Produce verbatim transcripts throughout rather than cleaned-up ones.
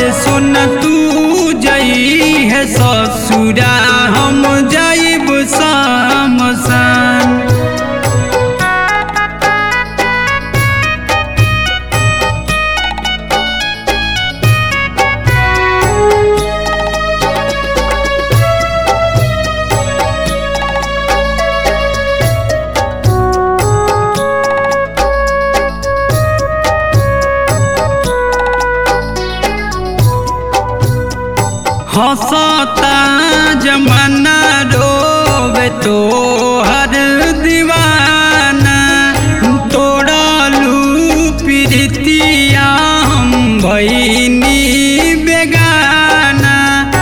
अरे सुन तू जई है ससुरा हम जाइब शमशान। हंसता जमाना रोवे तो हर दीवाना, तोड़लू प्रीतिया हम भईनी बेगाना।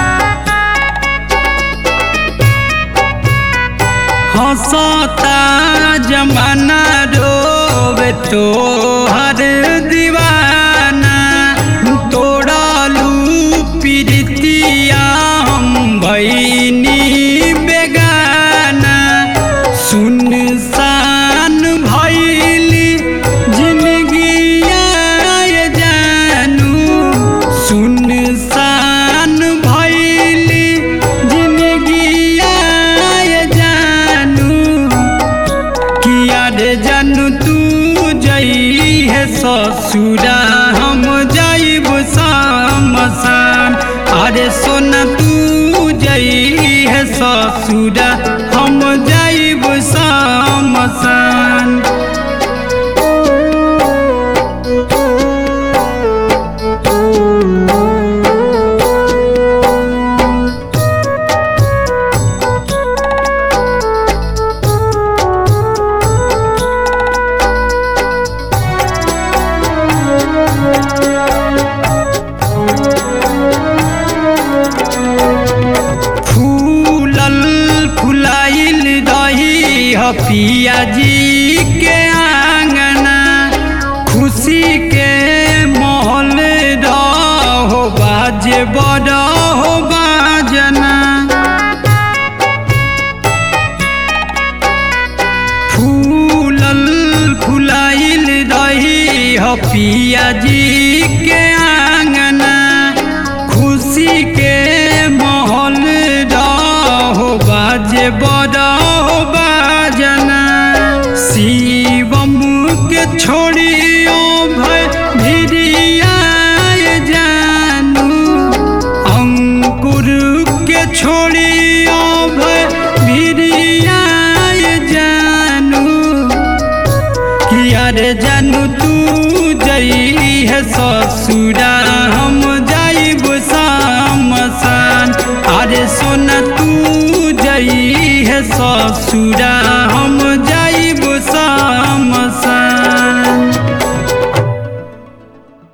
हंसता जमाना रोवे तो हर दीवाना, तोड़लू प्रीतिया हम भईनी बेगाना। सुनसान भइली जिंदगिया जानू, सुनसान भइली जिंदगिया जानू। किया रे जानू तू जई है ससुरा हम जाइब शमशान। अरे सोना तू जई है ससुरा हम जाइब शमशान। पिया जी के आंगना, खुशी के माहौल रहो बाजे बड़ा हो बाजना। फूलल फुलाइल रही हो पिया जी के आंगना, खुशी के माहौल रहो बाजे बड़ा हो बाजना। शिवम के छोड़ियो भय भिरिया जानू, अंकुर के छोड़ियो भय भिरिया जानू। किया रे जानू तू जई है ससुरा हम जाइब शमशान। अरे सोना तू जई है ससुरा